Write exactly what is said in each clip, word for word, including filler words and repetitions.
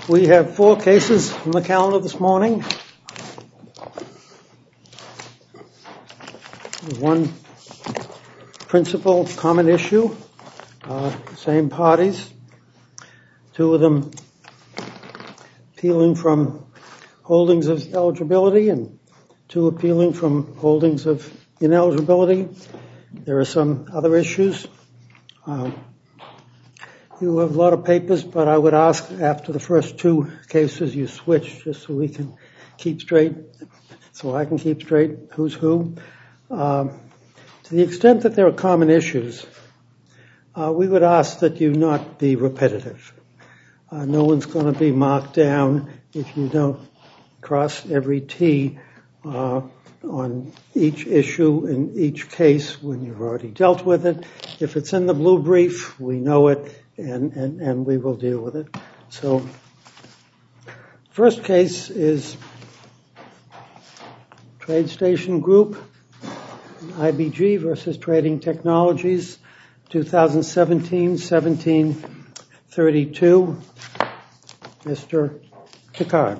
We have four cases on the calendar this morning. One principal common issue, uh, same parties, two of them appealing from holdings of eligibility and two appealing from holdings of ineligibility. There are some other issues. Uh, you have a lot of papers, but I would ask after the first two cases you switch just so we can keep straight, so I can keep straight who's who. Uh, to the extent that there are common issues, uh, we would ask that you not be repetitive. Uh, no one's going to be marked down if you don't cross every T uh, on each issue in each case when you've already dealt with it. If it's in the blue brief, we know it, and, and, and we will deal with it. So, first case is TradeStation Group, I B G versus Trading Technologies, twenty seventeen seventeen thirty-two. Mister Picard.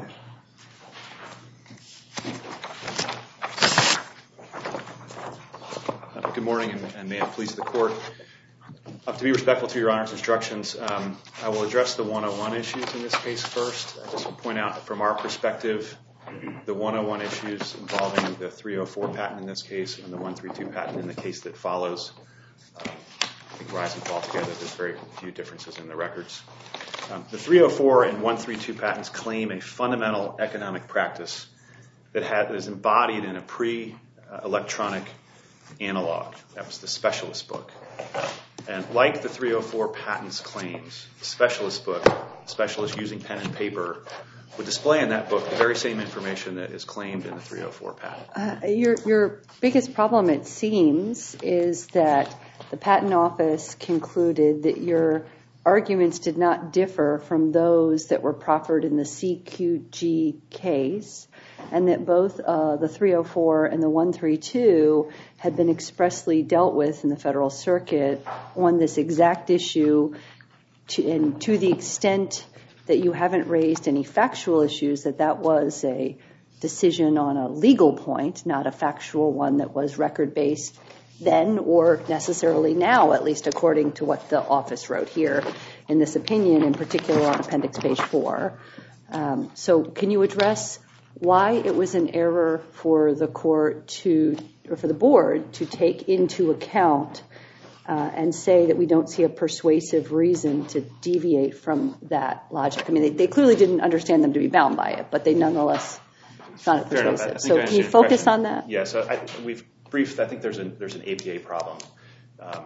Good morning, and, and may it please the Court. Uh, to be respectful to Your Honor's instructions, um, I will address the one oh one issues in this case first. I just want to point out from our perspective, the one oh one issues involving the three oh four patent in this case and the one thirty-two patent in the case that follows, um, I think rise and fall together. There's very few differences in the records. Um, the three oh four and one thirty-two patents claim a fundamental economic practice that, had, that is embodied in a pre-electronic analog. That was the specialist book. And like the three oh four patents claims, the specialist book, specialist using pen and paper, would display in that book the very same information that is claimed in the three oh four patent. Uh, your, your biggest problem, it seems, is that the Patent Office concluded that your arguments did not differ from those that were proffered in the C Q G case, and that both uh, the three oh four and the one thirty-two had been expressly dealt with in the Federal Circuit on this exact issue, to, and to the extent that you haven't raised any factual issues, that that was a decision on a legal point, not a factual one that was record-based then or necessarily now, at least according to what the office wrote here in this opinion, in particular on appendix page four. Um, so can you address why it was an error for the court to, or for the board to take into account uh, and say that we don't see a persuasive reason to deviate from that logic? I mean, they, they clearly didn't understand them to be bound by it, but they nonetheless found it persuasive. So can you focus on that? Yes, yeah, so I, we've briefed. I think there's an there's an A P A problem. Um,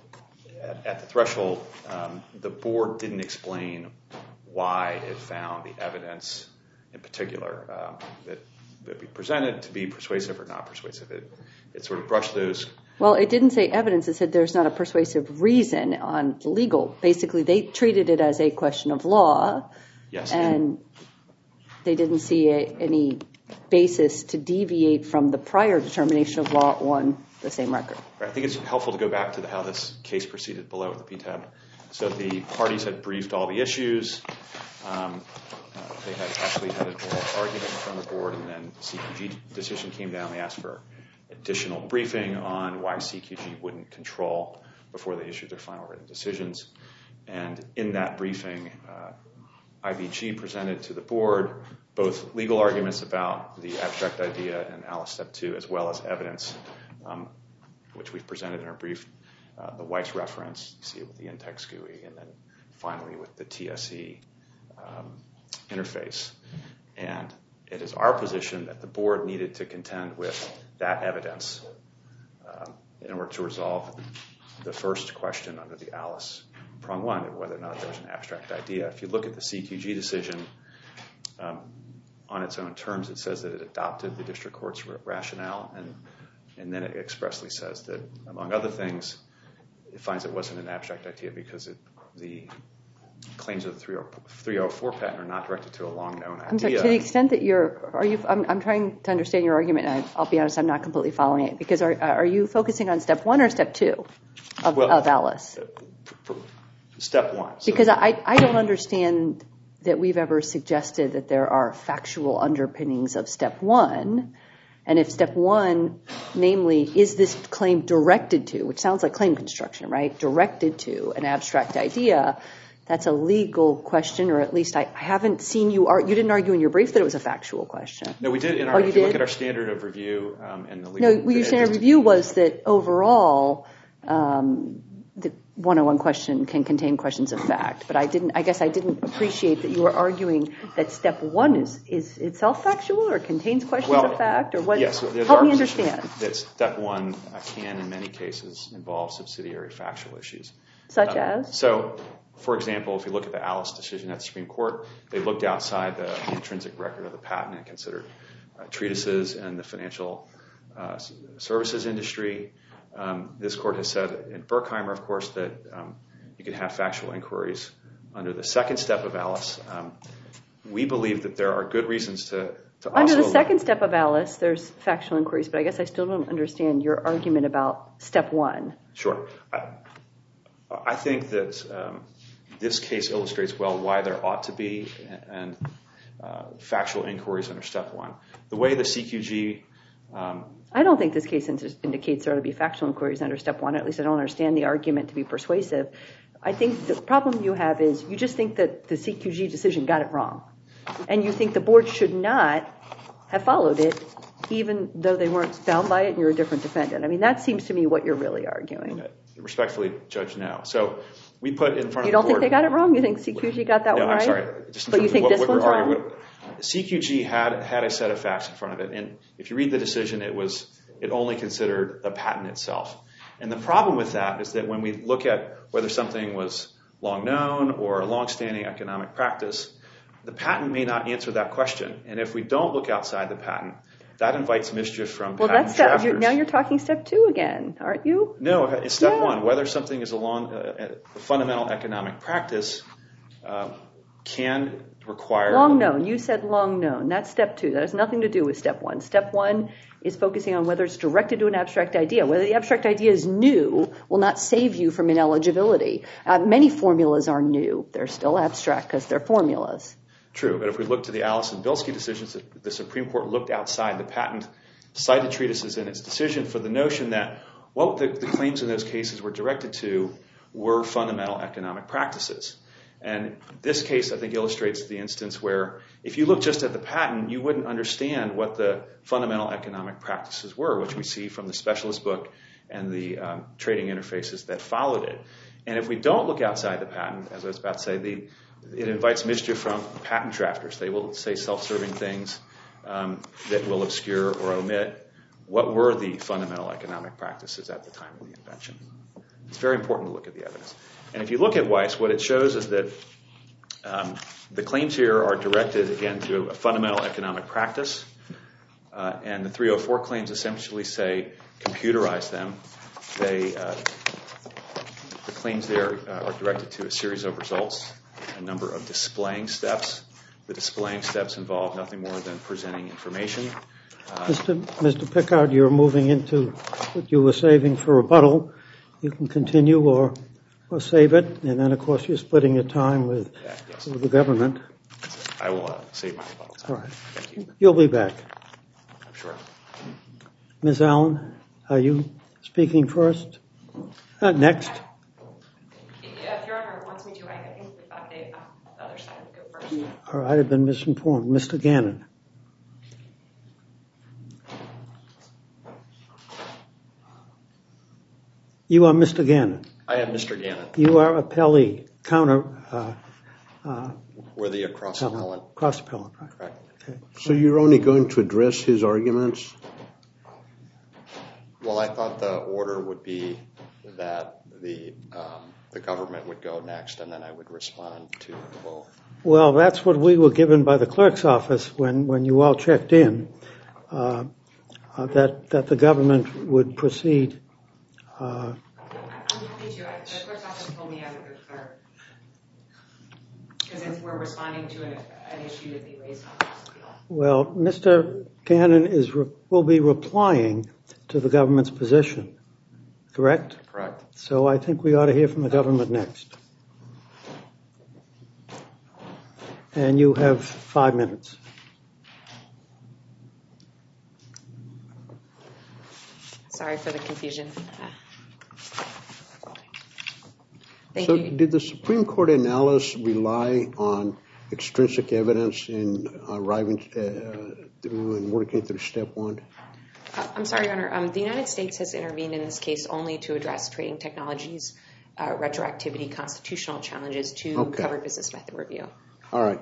at, at the threshold, um, the board didn't explain why it found the evidence in particular um, that that we presented to be persuasive or not persuasive. It, it sort of brushed those. Well, it didn't say evidence. It said there's not a persuasive reason on the legal. Basically, they treated it as a question of law. Yes. And, and they didn't see a, any basis to deviate from the prior determination of law on the same record. Right. I think it's helpful to go back to the, how this case proceeded below at the P T A B. So the parties had briefed all the issues. Um, uh, they had actually had an oral argument in front of the board, and then C Q G decision came down. They asked for additional briefing on why C Q G wouldn't control before they issued their final written decisions. And in that briefing, uh, I B G presented to the board both legal arguments about the abstract idea and Alice Step two, as well as evidence, um, which we've presented in our brief, uh, the Weiss reference, you see it with the in-text G U I, and then finally with the T S E um, interface. And it is our position that the board needed to contend with that evidence um, in order to resolve the first question under the Alice prong one, whether or not there's an abstract idea. If you look at the C Q G decision, um, on its own terms, it says that it adopted the district court's rationale, and and then it expressly says that, among other things, it finds it wasn't an abstract idea because it, the claims of the three oh four patent are not directed to a long-known idea. I'm sorry, to the extent that you're, are you? I'm, I'm trying to understand your argument, and I, I'll be honest, I'm not completely following it. Because are are you focusing on step one or step two of, well, of Alice? Step one. So because I I don't understand that we've ever suggested that there are factual underpinnings of step one. And if step one, namely, is this claim directed to, which sounds like claim construction, right? Directed to an abstract idea, that's a legal question, or at least I, I haven't seen you argue. You didn't argue in your brief that it was a factual question. No, we did. In our, oh, you if you did? Look at our standard of review um, and the legal. No, well, your standard of review was that overall, um, the one oh one question can contain questions of fact. But I didn't. I guess I didn't appreciate that you were arguing that step one is is itself factual or contains questions well, of fact, or what? Yes, help me understand. That step one uh, can, in many cases, involve subsidiary factual issues. Such uh, as? So. For example, if you look at the Alice decision at the Supreme Court, they looked outside the, the intrinsic record of the patent and considered uh, treatises in the financial uh, services industry. Um, this court has said in Berkheimer, of course, that um, you can have factual inquiries under the second step of Alice. Um, we believe that there are good reasons to, to also... Under the second step of Alice, there's factual inquiries, but I guess I still don't understand your argument about step one. Sure. I, I think that... Um, This case illustrates well why there ought to be and uh, factual inquiries under step one. The way the C Q G... Um, I don't think this case indicates there ought to be factual inquiries under step one. At least I don't understand the argument to be persuasive. I think the problem you have is you just think that the C Q G decision got it wrong. And you think the board should not have followed it, even though they weren't bound by it and you're a different defendant. I mean, that seems to me what you're really arguing. Respectfully, Judge, no. So we put in front you of the board... You don't think they got it wrong? You think C Q G got that no, one right? No, I'm sorry. Just but you think what, this what one's arguing, wrong? what, C Q G had had a set of facts in front of it, and if you read the decision, it was it only considered the patent itself. And the problem with that is that when we look at whether something was long known or a long-standing economic practice, the patent may not answer that question. And if we don't look outside the patent, that invites mischief from well, patent that's step, drafters. You're, now you're talking step two again, aren't you? No, it's step yeah. one. Whether something is a, long, uh, a fundamental economic practice uh, can require... Long known. You said long known. That's step two. That has nothing to do with step one. Step one is focusing on whether it's directed to an abstract idea. Whether the abstract idea is new will not save you from ineligibility. Uh, many formulas are new. They're still abstract because they're formulas. True, but if we look to the Alice and Bilski decisions, the Supreme Court looked outside the patent, cited treatises in its decision for the notion that what the, the claims in those cases were directed to were fundamental economic practices. And this case, I think, illustrates the instance where if you look just at the patent, you wouldn't understand what the fundamental economic practices were, which we see from the specialist book and the um, trading interfaces that followed it. And if we don't look outside the patent, as I was about to say, the it invites mischief from patent drafters. They will say self-serving things um, that will obscure or omit what were the fundamental economic practices at the time of the invention. It's very important to look at the evidence. And if you look at Weiss, what it shows is that um, the claims here are directed, again, to a fundamental economic practice. Uh, and the three oh four claims essentially say computerize them. They, uh, the claims there uh, are directed to a series of results, a number of displaying steps. The displaying steps involve nothing more than presenting information. Uh, Mister Mister Pickard, you're moving into what you were saving for rebuttal. You can continue or, or save it, and then, of course, you're splitting your time with, yeah, yes. with the government. I will uh, save my rebuttal time. All right. Thank you. You'll be back. Sure. Miz Allen, are you speaking first? Uh, next. If Your Honor wants me to, I think we thought the uh, other side would go first. All right, I've been misinformed. Mister Gannon. You are Mister Gannon. I am Mister Gannon. You are appellee, counter... Uh, uh, We're the cross appellant. Cross appellant, right. Correct. Okay. So you're only going to address his arguments? Well, I thought the order would be that the um, the government would go next, and then I would respond to both. Well, that's what we were given by the clerk's office when, when you all checked in, uh, uh, that that the government would proceed. Uh, I'm happy to. I, the clerk's office told me I would go third. Because if we're responding to an, an issue that they raised on this appeal. well, Mister Gannon is re- will be replying to the government's position, correct? Correct. So I think we ought to hear from the government next. And you have five minutes. Sorry for the confusion. Thank so you. Did the Supreme Court in Ellis rely on extrinsic evidence in arriving uh, through and working through step one? Uh, I'm sorry, Your Honor. Um, the United States has intervened in this case only to address Trading Technologies' uh, retroactivity constitutional challenges to Okay. covered business method review. All right.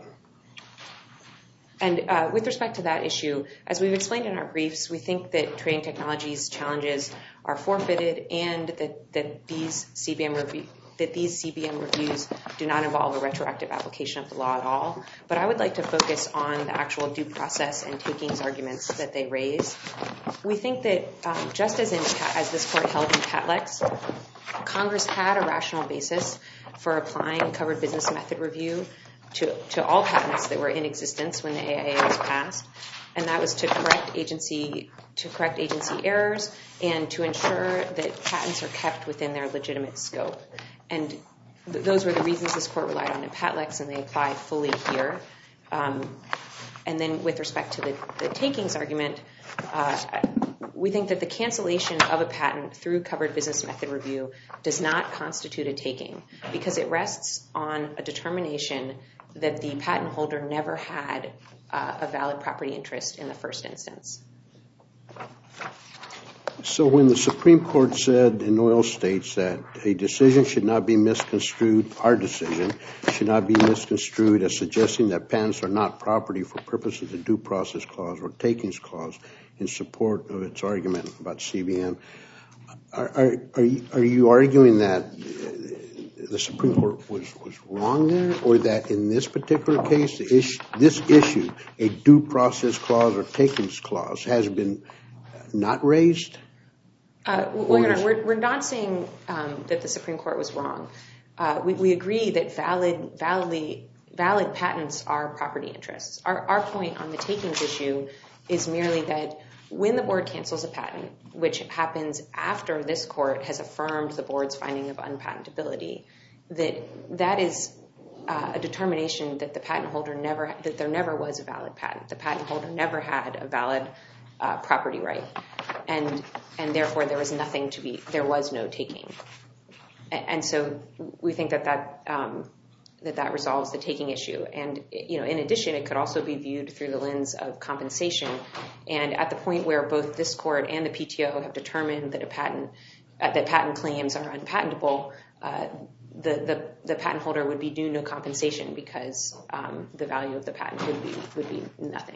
And uh, with respect to that issue, as we've explained in our briefs, we think that Trading Technologies' challenges are forfeited and that, that these C B M review, that these C B M reviews do not involve a retroactive application of the law at all. But I would like to focus on the actual due process and takings arguments that they raise. We think that um, just as in as this court held in Patlex, Congress had a rational basis for applying covered business method review to, to all patents that were in existence when the A I A was passed, and that was to correct agency to correct agency errors and to ensure that patents are kept within their legitimate scope. And th- those were the reasons this court relied on in Patlex, and they apply fully here. Um, and then with respect to the, the takings argument, uh, we think that the cancellation of a patent through covered business method review does not constitute a taking because it rests on a determination that the patent holder never had uh, a valid property interest in the first instance. So when the Supreme Court said in Oil States that a decision should not be misconstrued, our decision should not be misconstrued as suggesting that patents are not property for purposes of the due process clause or takings clause in support of its argument about C B M, are, are, are, you, are you arguing that the Supreme Court was, was wrong there, or that in this particular case, the issue, this issue, a due process clause or takings clause, has been not raised? Uh, well, Your Honor, we're, we're not saying um, that the Supreme Court was wrong. Uh, we, we agree that valid, validly, valid patents are property interests. Our, our point on the takings issue is merely that when the board cancels a patent, which happens after this court has affirmed the board's finding of unpatentability, that that is uh, a determination that the patent holder never, that there never was a valid patent. The patent holder never had a valid uh, property right, and and therefore there was nothing to be, there was no taking. And, and so we think that that um, that that resolves the taking issue. And, you know, in addition, it could also be viewed through the lens of compensation. And at the point where both this court and the P T O have determined that a patent, uh, that patent claims are unpatentable, uh, the, the, the patent holder would be due no compensation because um, the value of the patent would be, would be nothing.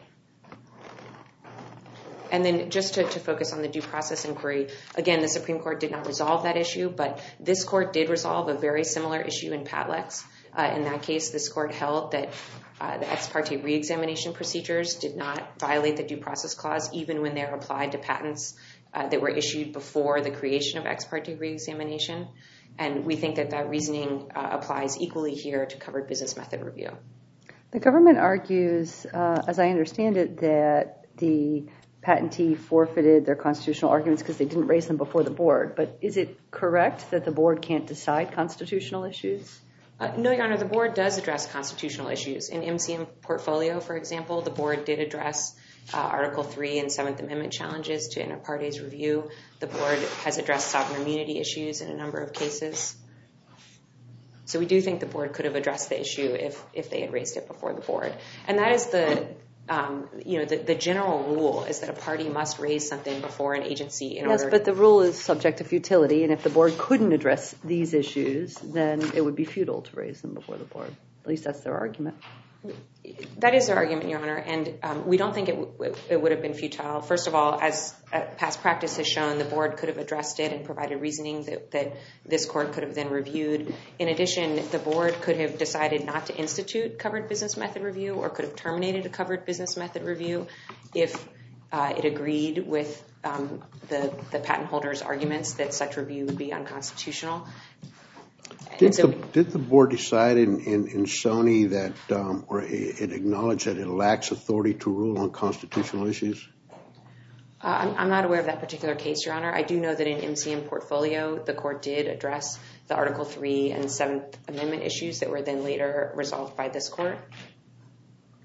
And then just to, to focus on the due process inquiry, again, the Supreme Court did not resolve that issue, but this court did resolve a very similar issue in Patlex. Uh, in that case, this court held that uh, the ex parte reexamination procedures did not violate the due process clause even when they're applied to patents uh, that were issued before the creation of ex parte reexamination. And we think that that reasoning uh, applies equally here to covered business method review. The government argues, uh, as I understand it, that the patentee forfeited their constitutional arguments because they didn't raise them before the board. But is it correct that the board can't decide constitutional issues? Uh, no, Your Honor, the board does address constitutional issues. In M C M portfolio, for example, the board did address uh, Article three and Seventh Amendment challenges to inter partes review. The board has addressed sovereign immunity issues in a number of cases. So we do think the board could have addressed the issue if, if they had raised it before the board. And that is the, um, you know, the, the general rule is that a party must raise something before an agency in yes, order. Yes, but the rule is subject to futility, and if the board couldn't address these issues, then it would be futile to raise them before the board. At least that's their argument. That is their argument, Your Honor, and um, we don't think it, w- it would have been futile. First of all, as uh, past practice has shown, the board could have addressed it and provided reasoning that, that this court could have then reviewed. In addition, the board could have decided not to institute covered business method review or could have terminated a covered business method review if uh, it agreed with um, the, the patent holder's arguments that such review would be unconstitutional. Did, so, the, did the board decide in, in, in Sony that, um, or it acknowledged that it lacks authority to rule on constitutional issues? Uh, I'm, I'm not aware of that particular case, Your Honor. I do know that in M C M portfolio, the court did address the Article three and Seventh Amendment issues that were then later resolved by this court.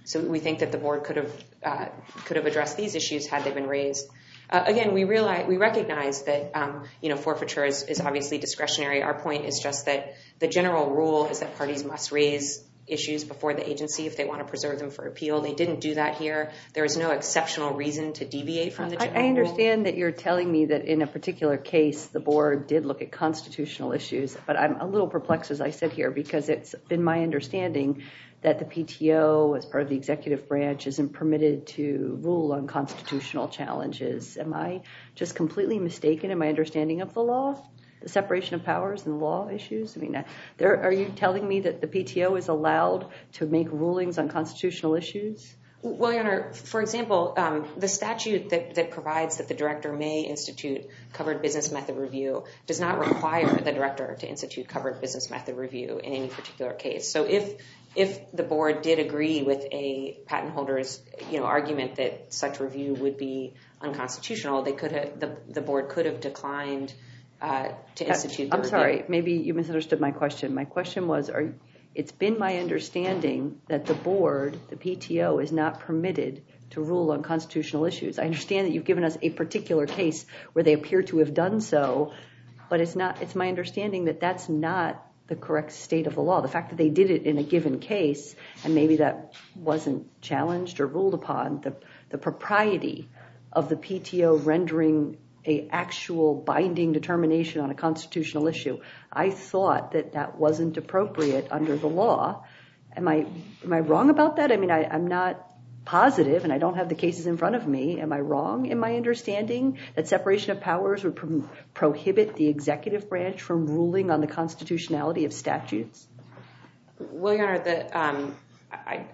So we think that the board could have uh, could have addressed these issues had they been raised. Uh, again, we realize we recognize that um, you know forfeiture is, is obviously discretionary. Our point is just that the general rule is that parties must raise issues before the agency if they want to preserve them for appeal. They didn't do that here. There is no exceptional reason to deviate from the general rule. I understand rule. that you're telling me that in a particular case the board did look at constitutional issues, but I'm a little perplexed as I sit here because it's been my understanding that the P T O, as part of the executive branch, isn't permitted to rule on constitutional challenges. Am I just completely mistaken in my understanding of the law? The separation of powers and law issues? I mean, there, are you telling me that the P T O is allowed to make rulings on constitutional issues? Well, Your Honor, for example, um, the statute that, that provides that the director may institute covered business method review does not require the director to institute covered business method review in any particular case. So if if the board did agree with a patent holder's you know argument that such review would be unconstitutional, they could have the, the board could have declined Uh, to institute the I'm review. sorry, maybe you misunderstood my question. My question was, are, it's been my understanding that the board, the P T O, is not permitted to rule on constitutional issues. I understand that you've given us a particular case where they appear to have done so, but it's not. It's my understanding that that's not the correct state of the law. The fact that they did it in a given case, and maybe that wasn't challenged or ruled upon, the, the propriety of the P T O rendering a actual binding determination on a constitutional issue. I thought that that wasn't appropriate under the law. Am I am I wrong about that? I mean, I, I'm not positive, and I don't have the cases in front of me. Am I wrong in my understanding that separation of powers would pro- prohibit the executive branch from ruling on the constitutionality of statutes? Well, Your Honor, the, um, I,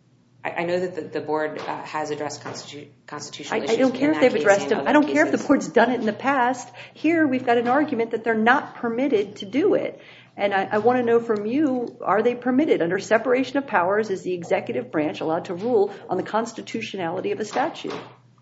I know that the, the board uh, has addressed constitu- constitutional I, issues. I don't care if they've addressed them. I don't cases. care if the board's done it in the past. Here we've got an argument that they're not permitted to do it. And I, I want to know from you, are they permitted? Under separation of powers, is the executive branch allowed to rule on the constitutionality of a statute?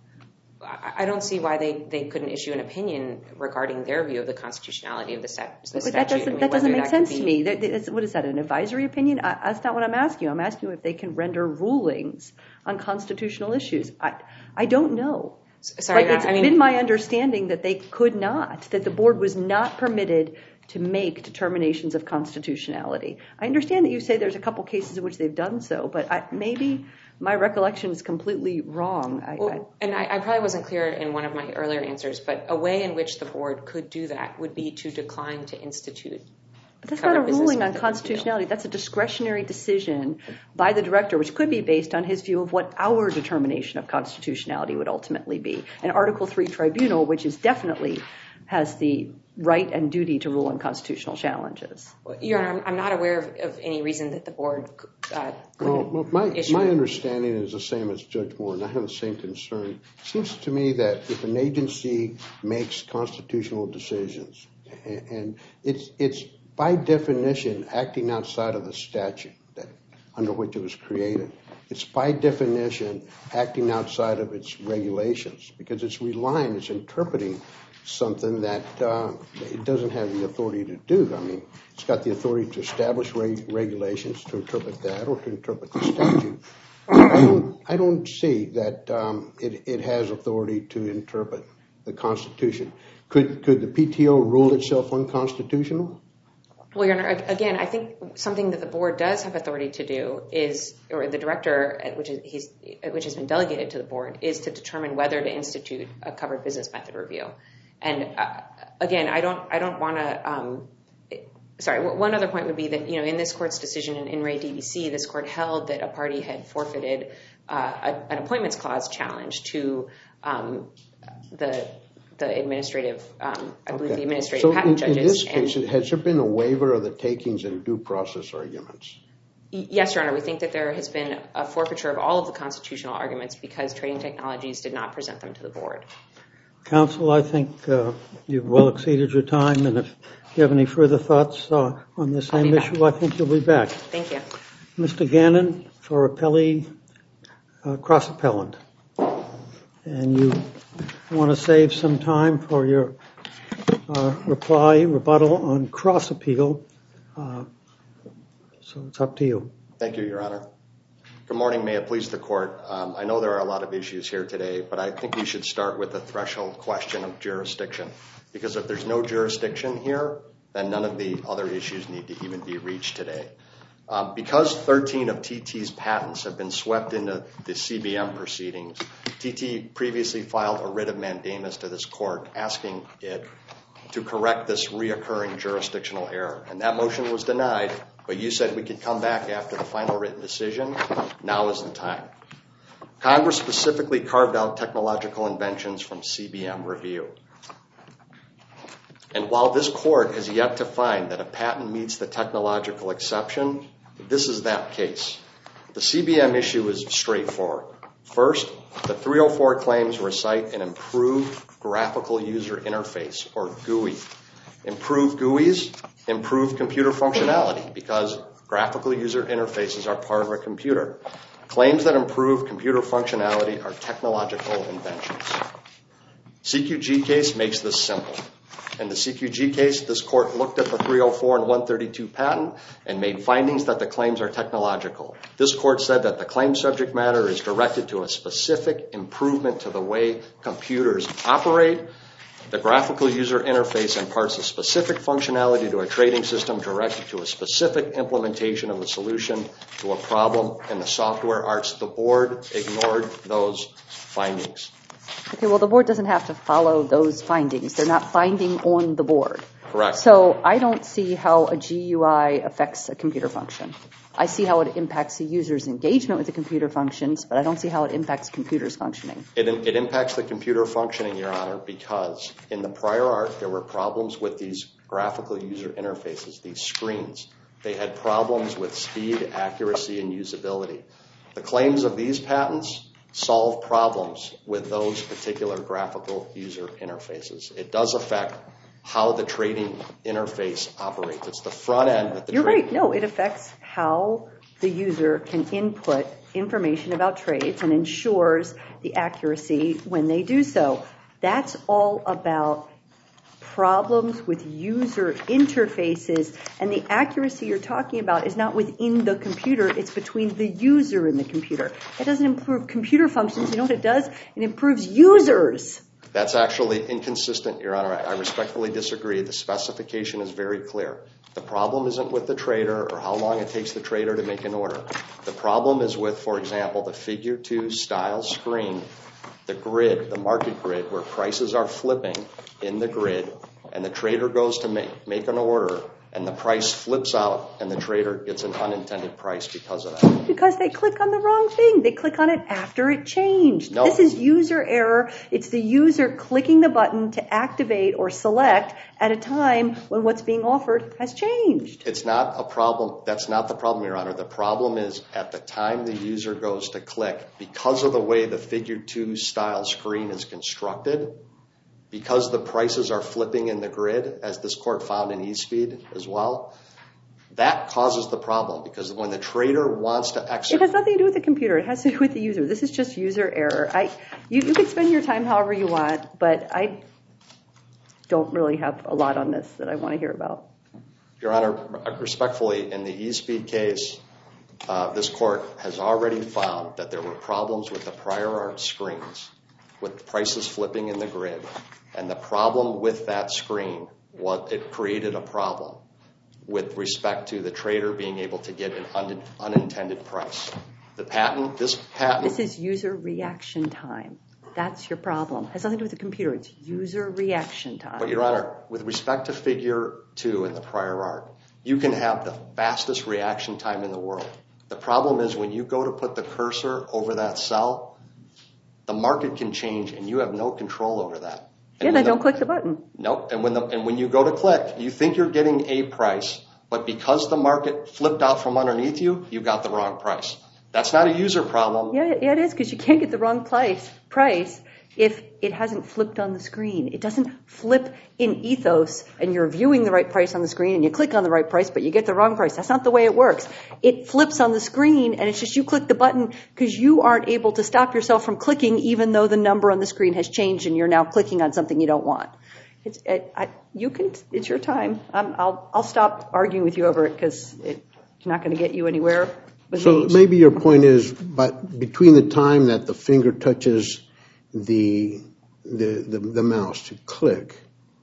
I don't see why they, they couldn't issue an opinion regarding their view of the constitutionality of the, stat, the statute. But that doesn't, I mean, that doesn't make that sense be... to me. That, that's, what is that, an advisory opinion? I, that's not what I'm asking you. I'm asking you if they can render rulings on constitutional issues. I, I don't know. Sorry, but it's I mean, been my understanding that they could not, that the board was not permitted to make determinations of constitutionality. I understand that you say there's a couple cases in which they've done so, but I, maybe my recollection is completely wrong. I, well, I, and I, I probably wasn't clear in one of my earlier answers, but a way in which the board could do that would be to decline to institute. But that's not a ruling on constitutionality. That's a discretionary decision by the director, which could be based on his view of what our determination of constitutionality would ultimately be. An Article three tribunal, which is definitely has the right and duty to rule on constitutional challenges. Well, Your Honor, I'm not aware of, of any reason that the board uh, well, my, issue. my understanding is the same as Judge Moore, and I have the same concern. It seems to me that if an agency makes constitutional decisions, and, and it's it's by definition acting outside of the statute that under which it was created, it's by definition acting outside of its regulations because it's relying, it's interpreting something that uh, it doesn't have the authority to do. I mean, it's got the authority to establish reg- regulations, to interpret that, or to interpret the statute. I don't, I don't see that um, it, it has authority to interpret the Constitution. Could, could the P T O rule itself unconstitutional? Well, Your Honor, again, I think something that the board does have authority to do is, or the director, which is he's, which has been delegated to the board, is to determine whether to institute a covered business method review. And uh, again, I don't, I don't want to. Um, sorry, one other point would be that you know, in this court's decision in In Re D B C, this court held that a party had forfeited uh, a, an appointments clause challenge to um, the. The administrative, um, I believe okay. the administrative so patent in, judges. in this case, and, has there been a waiver of the takings and due process arguments? Yes, Your Honor. We think that there has been a forfeiture of all of the constitutional arguments because Trading Technologies did not present them to the board. Counsel, I think uh, you've well exceeded your time, and if you have any further thoughts uh, on the same issue, I think you'll be back. Thank you. Mister Gannon for appellee, uh, cross-appellant. And you want to save some time for your uh, reply, rebuttal on cross-appeal. Uh, so it's up to you. Thank you, Your Honor. Good morning. May it please the court. Um, I know there are a lot of issues here today, but I think we should start with the threshold question of jurisdiction. Because if there's no jurisdiction here, then none of the other issues need to even be reached today. Um, because thirteen of T T's patents have been swept into the C B M proceedings, T T previously filed a writ of mandamus to this court asking it to correct this reoccurring jurisdictional error. And that motion was denied, but you said we could come back after the final written decision. Now is the time. Congress specifically carved out technological inventions from C B M review. And while this court has yet to find that a patent meets the technological exception, this is that case. The C B M issue is straightforward. First, the three oh four claims recite an improved graphical user interface, or G U I. Improved G U Is improve computer functionality because graphical user interfaces are part of a computer. Claims that improve computer functionality are technological inventions. C Q G case makes this simple. In the C Q G case, this court looked at the three oh four and one thirty-two patent and made findings that the claims are technological. This court said that the claim subject matter is directed to a specific improvement to the way computers operate. The graphical user interface imparts a specific functionality to a trading system directed to a specific implementation of a solution to a problem in the software arts. The board ignored those findings. Okay, well, the board doesn't have to follow those findings. They're not binding on the board. Correct. So I don't see how a G U I affects a computer function. I see how it impacts the user's engagement with the computer functions, but I don't see how it impacts computers functioning. It, it impacts the computer functioning, Your Honor, because in the prior art, there were problems with these graphical user interfaces, these screens. They had problems with speed, accuracy, and usability. The claims of these patents solve problems with those particular graphical user interfaces. It does affect how the trading interface operates. It's the front end that the You're trade- right. No, it affects how the user can input information about trades and ensures the accuracy when they do so. That's all about problems with user interfaces, and the accuracy you're talking about is not within the computer, it's between the user and the computer. It doesn't improve computer functions. You know what it does? It improves users. That's actually inconsistent, Your Honor. I respectfully disagree. The specification is very clear. The problem isn't with the trader or how long it takes the trader to make an order. The problem is with, for example, the figure two style screen, the grid, the market grid, where prices are flipping in the grid, and the trader goes to make, make an order, and the price flips out, and the trader gets an unintended price because of that. Because they click on the wrong thing. They click on it after it changed. No. This is user error. It's the user clicking the button to activate or select at a time when what's being offered has changed. It's not a problem. That's not the problem, Your Honor. The problem is at the time the user goes to click, because of the way the figure two style screen is constructed, because the prices are flipping in the grid, as this court found in eSpeed as well, that causes the problem. Because when the trader wants to execute... It has nothing to do with the computer. It has to do with the user. This is just user error. I, you, you can spend your time however you want, but I don't really have a lot on this that I want to hear about. Your Honor, respectfully, in the eSpeed case, uh, this court has already found that there were problems with the prior art screens, with prices flipping in the grid. And the problem with that screen, what it created a problem with respect to the trader being able to get an un unintended price. The patent, this patent... This is user reaction time. That's your problem. It has nothing to do with the computer. It's user reaction time. But, Your Honor, with respect to figure two in the prior art, you can have the fastest reaction time in the world. The problem is when you go to put the cursor over that cell, the market can change and you have no control over that. And yeah, then the, don't click the button. Nope. And when, the, and when you go to click, you think you're getting a price, but because the market flipped out from underneath you, you got the wrong price. That's not a user problem. Yeah, yeah it is, because you can't get the wrong price, price if it hasn't flipped on the screen. It doesn't flip in Ethos and you're viewing the right price on the screen and you click on the right price, but you get the wrong price. That's not the way it works. It flips on the screen and it's just you click the button because you aren't able to stop yourself from clicking even though the number on the screen has changed and you're now clicking on something you don't want. It's, it, I, you can, it's your time. Um, I'll, I'll stop arguing with you over it because it, it's not going to get you anywhere. So maybe your point is, but between the time that the finger touches the the the, the mouse to click,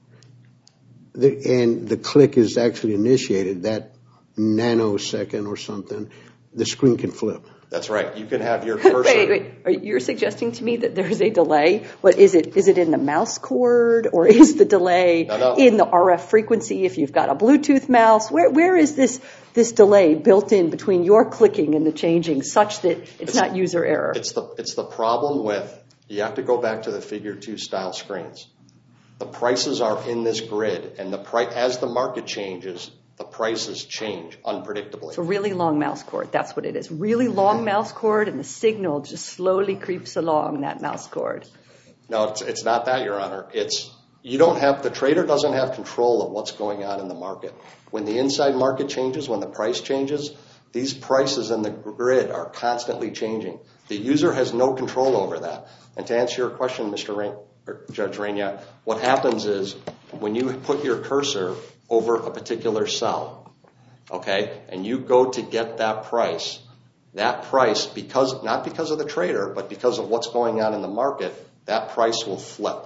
the, and the click is actually initiated, that nanosecond or something, the screen can flip. That's right. You can have your cursor. wait, wait, wait. You're suggesting to me that there's a delay? What is it? Is it in the mouse cord, or is the delay no, no. in the R F frequency if you've got a Bluetooth mouse? Where Where is this this delay built in between your clicking and the changing such that it's, it's not user error? It's the it's the problem with, you have to go back to the figure two style screens. The prices are in this grid, and the price, as the market changes, the prices change unpredictably. It's a really long mouse cord. That's what it is. Really long mouse cord, and the signal just slowly creeps along that mouse cord. No, it's, it's not that, Your Honor. It's, you don't have, the trader doesn't have control of what's going on in the market. When the inside market changes, when the price changes, these prices in the grid are constantly changing. The user has no control over that. And to answer your question, Mister Rain, or Judge Rainier, what happens is when you put your cursor over a particular cell, okay, and you go to get that price, that price, because not because of the trader, but because of what's going on in the market, that price will flip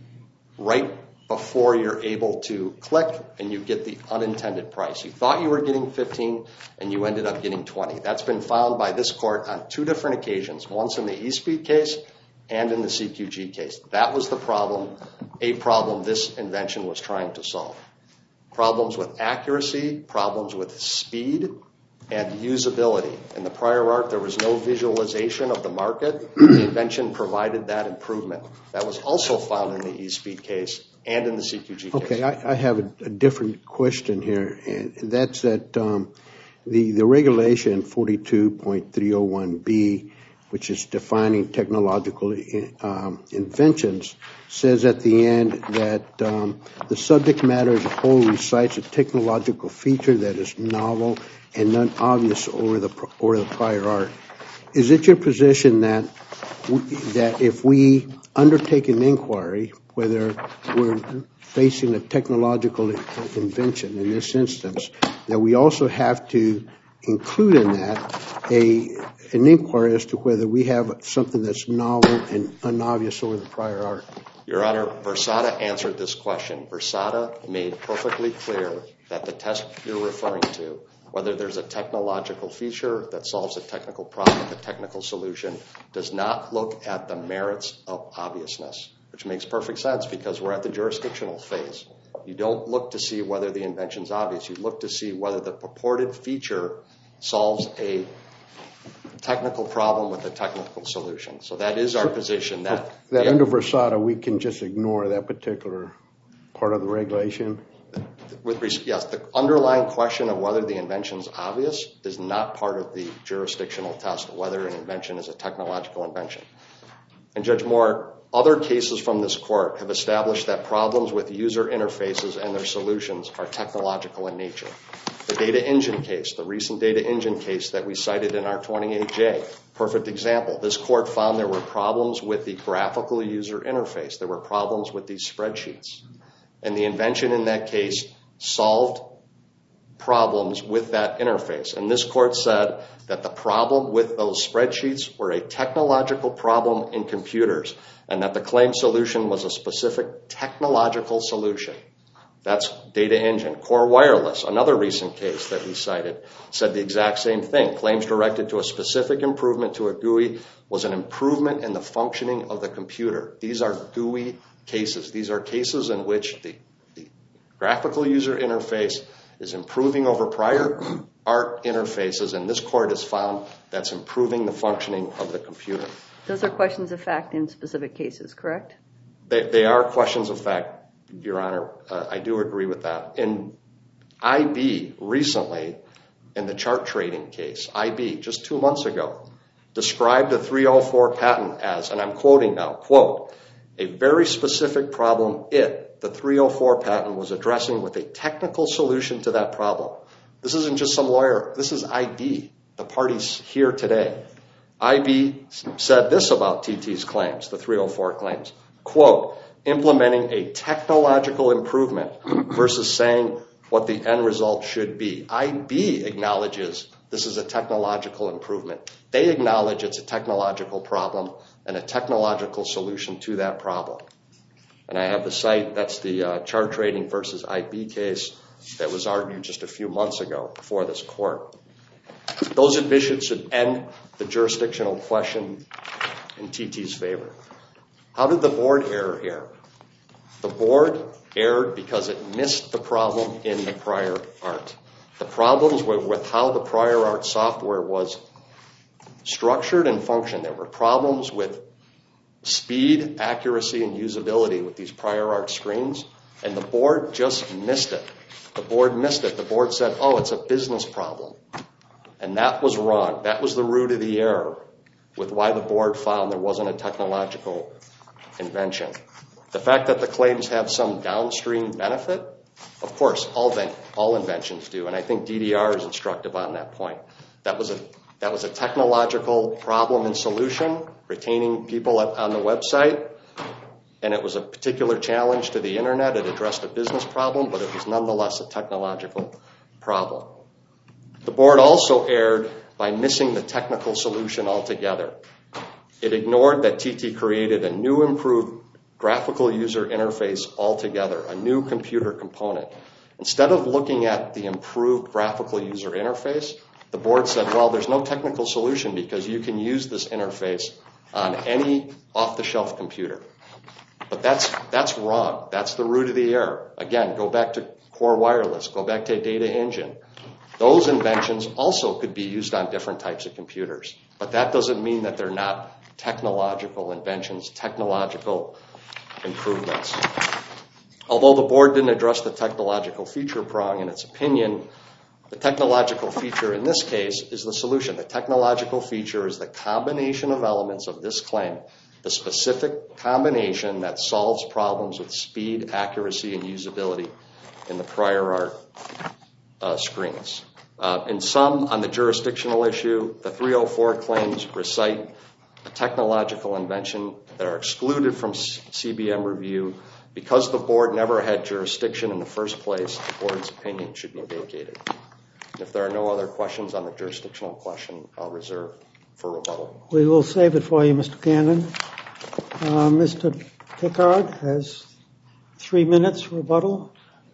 right before you're able to click and you get the unintended price. You thought you were getting fifteen and you ended up getting twenty. That's been found by this court on two different occasions, once in the eSpeed case and in the C Q G case. That was the problem, a problem this invention was trying to solve. Problems with accuracy, problems with speed, and usability. In the prior art, there was no visualization of the market. The invention provided that improvement. That was also found in the eSpeed case and in the C Q G case. Okay, I, I have a, a different question here, and that's that um, the, the regulation forty-two point three oh one B, which is defining technological in, um, inventions, says at the end that um, the subject matter as a whole recites a technological feature that is novel and not obvious over the or the prior art. Is it your position that that if we undertake an inquiry, whether we're facing a technological invention in this instance, that we also have to include in that a an inquiry as to whether we have something that's novel and unobvious over the prior art? Your Honor, Versada answered this question. Versada made perfectly clear that the test you're referring to, whether there's a technological feature that solves a technical problem, a technical solution, does not look at the merits of obviousness, which makes perfect sense because we're at the jurisdictional phase. You don't look to see whether the invention's obvious. You look to see whether the purported feature solves a technical problem with a technical solution. So that is our so, position. That, that yeah, under Versada, we can just ignore that particular part of the regulation? With, yes, the underlying question of whether the invention's obvious is not part of the jurisdictional test, whether an invention is a technological invention. And Judge Moore, other cases from this court have established that problems with user interfaces and their solutions are technological in nature. The data engine case, the recent data engine case that we cited in our twenty-eight J, perfect example. This court found there were problems with the graphical user interface. There were problems with these spreadsheets. And the invention in that case solved problems with that interface. And this court said that the problem with those spreadsheets were a technological problem in computers and that the claim solution was a specific technological solution. That's data engine. Core Wireless, another recent case that we cited, said the exact same thing. Claims directed to a specific improvement to a G U I was an improvement in the functioning of the computer. These are G U I cases. These are cases in which the, the graphical user interface is improving over prior art interfaces, and this court has found that's improving the functioning of the computer. Those are questions of fact in specific cases, correct? They, they are questions of fact, Your Honor. Uh, I do agree with that. In I B recently, in the chart trading case, I B just two months ago, described the three oh four patent as, and I'm quoting now, quote, a very specific problem it, the three oh four patent, was addressing with a technical solution to that problem. This isn't just some lawyer. This is I B, the parties here today. I B said this about T T's claims, the three oh four claims, quote, implementing a technological improvement versus saying what the end result should be. I B acknowledges This is a technological improvement. They acknowledge it's a technological problem and a technological solution to that problem. And I have the site, that's the uh, Chart Trading versus I B case that was argued just a few months ago before this court. Those admissions should end the jurisdictional question in T T's favor. How did the board err here? The board erred because it missed the problem in the prior art. The problems were with how the prior art software was structured and functioned. There were problems with speed, accuracy, and usability with these prior art screens, and the board just missed it. The board missed it. The board said, oh, it's a business problem. And that was wrong. That was the root of the error with why the board found there wasn't a technological invention. The fact that the claims have some downstream benefit, of course, all, all inventions do, and I think D D R is instructive on that point. That was a, that was a technological problem and solution, retaining people on the website, and it was a particular challenge to the internet. It addressed a business problem, but it was nonetheless a technological problem. The board also erred by missing the technical solution altogether. It ignored that T T created a new improved graphical user interface altogether, a new computer component. Instead of looking at the improved graphical user interface, the board said, well, there's no technical solution because you can use this interface on any off-the-shelf computer. But that's, that's wrong. That's the root of the error. Again, go back to Core Wireless, go back to Data Engine. Those inventions also could be used on different types of computers. But that doesn't mean that they're not technological inventions, technological improvements. Although the board didn't address the technological feature prong in its opinion, the technological feature in this case is the solution. The technological feature is the combination of elements of this claim, the specific combination that solves problems with speed, accuracy, and usability in the prior art uh, screens. Uh, in sum, on the jurisdictional issue, the three oh four claims recite a technological invention that are excluded from C B M review. Because the board never had jurisdiction in the first place, the board's opinion should be vacated. If there are no other questions on the jurisdictional question, I'll reserve for rebuttal. We will save it for you, Mister Cannon. Uh, Mister Pickard has three minutes rebuttal.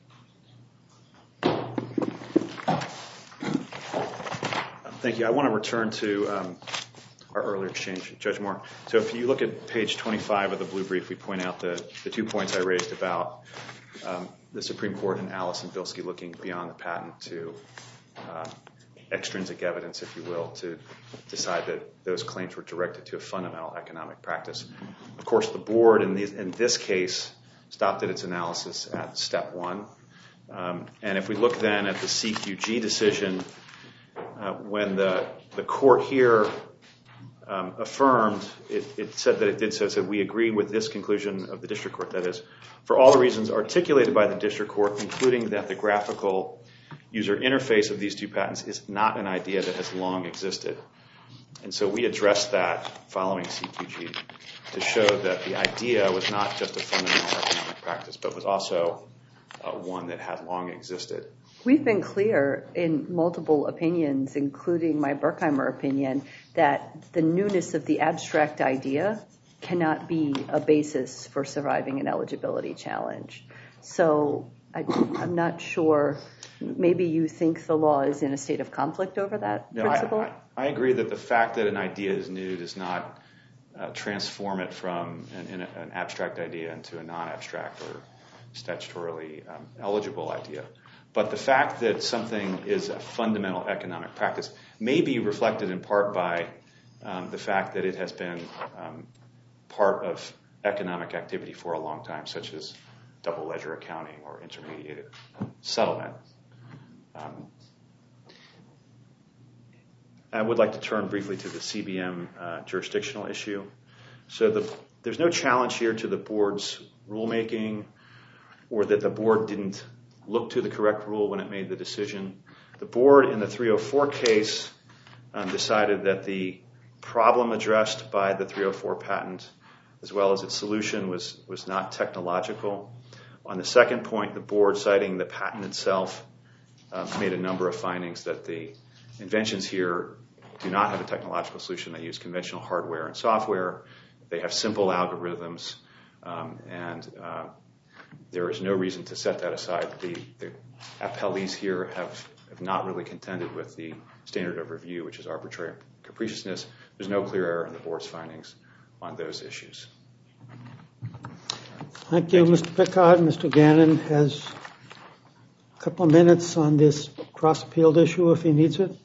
Thank you. I want to return to um, our earlier exchange, Judge Moore. So if you look at page twenty-five of the blue brief, we point out the, the two points I raised about um, the Supreme Court and Alice and Bilski looking beyond the patent to uh, extrinsic evidence, if you will, to decide that those claims were directed to a fundamental economic practice. Of course, the board in, these, in this case stopped at its analysis at step one. Um, and if we look then at the C Q G decision, uh, when the, the court here um, affirmed, it, it said that it did so, it said we agree with this conclusion of the district court, that is, for all the reasons articulated by the district court, including that the graphical user interface of these two patents is not an idea that has long existed. And so we addressed that following C Q G to show that the idea was not just a fundamental economic practice, but was also uh, one that had long existed. We've been clear in multiple opinions, including my Berkheimer opinion, that the newness of the abstract idea cannot be a basis for surviving an eligibility challenge. So I, I'm not sure. Maybe you think the law is in a state of conflict over that no, principle? I, I, I agree that the fact that an idea is new does not uh, transform it from an, an abstract idea into a non-abstract or statutorily um, eligible idea. But the fact that something is a fundamental economic practice may be reflected in part by um, the fact that it has been um, part of economic activity for a long time, such as double ledger accounting or intermediated settlement. Um, I would like to turn briefly to the C B M uh, jurisdictional issue. So the, there's no challenge here to the board's rulemaking or that the board didn't look to the correct rule when it made the decision. The board in the three oh four case um, decided that the problem addressed by the three oh four patent, as well as its solution, was, was not technological. On the second point, the board, citing the patent itself, uh, made a number of findings that the inventions here do not have a technological solution. They use conventional hardware and software. They have simple algorithms, um, and uh, there is no reason to set that aside. The, the appellees here have, have not really contended with the standard of review, which is arbitrary capriciousness. There's no clear error in the board's findings on those issues. Thank you, Mister Pickard. Mister Gannon has a couple of minutes on this cross-appealed issue if he needs it.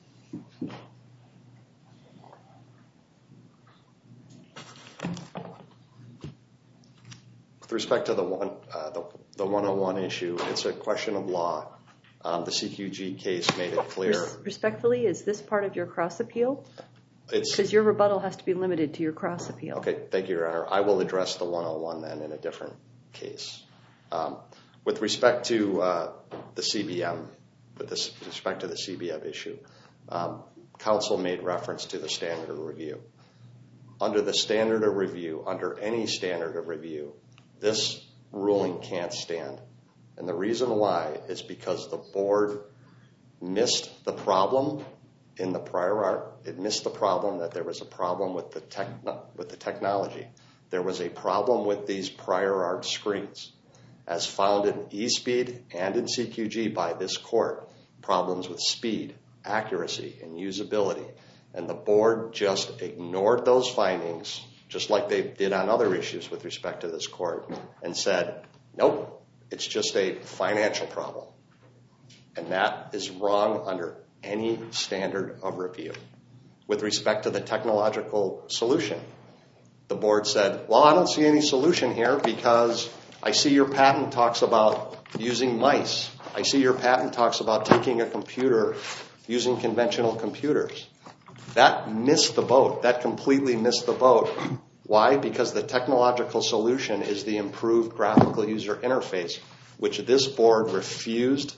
With respect to the one, uh, the, the one oh one issue, it's a question of law. Um, the C Q G case made it clear. Respectfully, is this part of your cross-appeal? It's Because your rebuttal has to be limited to your cross-appeal. Okay, thank you, Your Honor. I will address the one oh one then in a different case. Um, with respect to uh, the C B M, with this, with respect to the C B M issue, um, counsel made reference to the standard of review. Under the standard of review, under any standard of review, this ruling can't stand. And the reason why is because the board missed the problem in the prior art. It missed the problem that there was a problem with the tech, with the technology. There was a problem with these prior art screens. As found in eSpeed and in C Q G by this court, problems with speed, accuracy, and usability. And the board just ignored those findings, just like they did on other issues with respect to this court, and said, nope, it's just a financial problem. And that is wrong under any standard of review. With respect to the technological solution, the board said, well, I don't see any solution here because I see your patent talks about using mice. I see your patent talks about taking a computer, using conventional computers. That missed the boat. That completely missed the boat. Why? Because the technological solution is the improved graphical user interface, which this board refused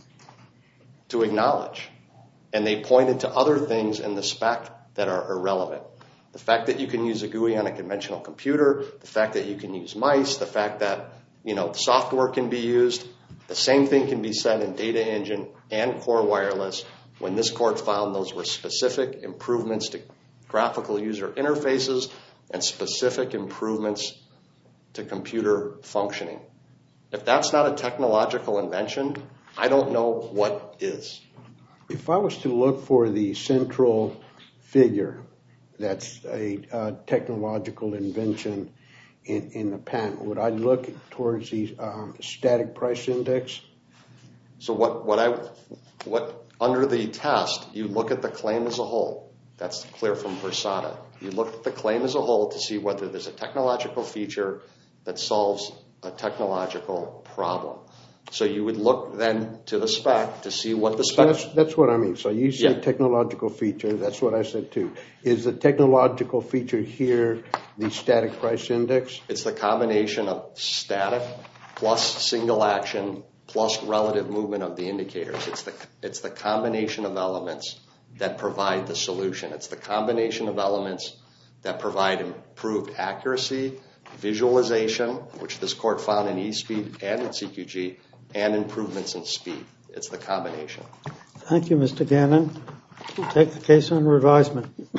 to acknowledge. And they pointed to other things in the spec that are irrelevant. The fact that you can use a G U I on a conventional computer, the fact that you can use mice, the fact that, you know, software can be used, the same thing can be said in Data Engine and Core Wireless when this court found those were specific improvements to graphical user interfaces and specific improvements to computer functioning. If that's not a technological invention, I don't know what is. If I was to look for the central figure that's a uh, technological invention in, in the patent, would I look towards the um, static price index? So what, what I, what under the test, you look at the claim as a whole. That's clear from Versata. You look at the claim as a whole to see whether there's a technological feature that solves a technological problem. So you would look then to the spec to see what the spec... So that's, that's what I mean. So you say yeah. technological feature. That's what I said too. Is the technological feature here the static price index? It's the combination of static plus single action plus relative movement of the indicators. It's the, it's the combination of elements that provide the solution. It's the combination of elements that provide improved accuracy, visualization, which this court found in eSpeed and in C Q G, and improvements in speed. It's the combination. Thank you, Mister Gannon. We'll take the case under advisement.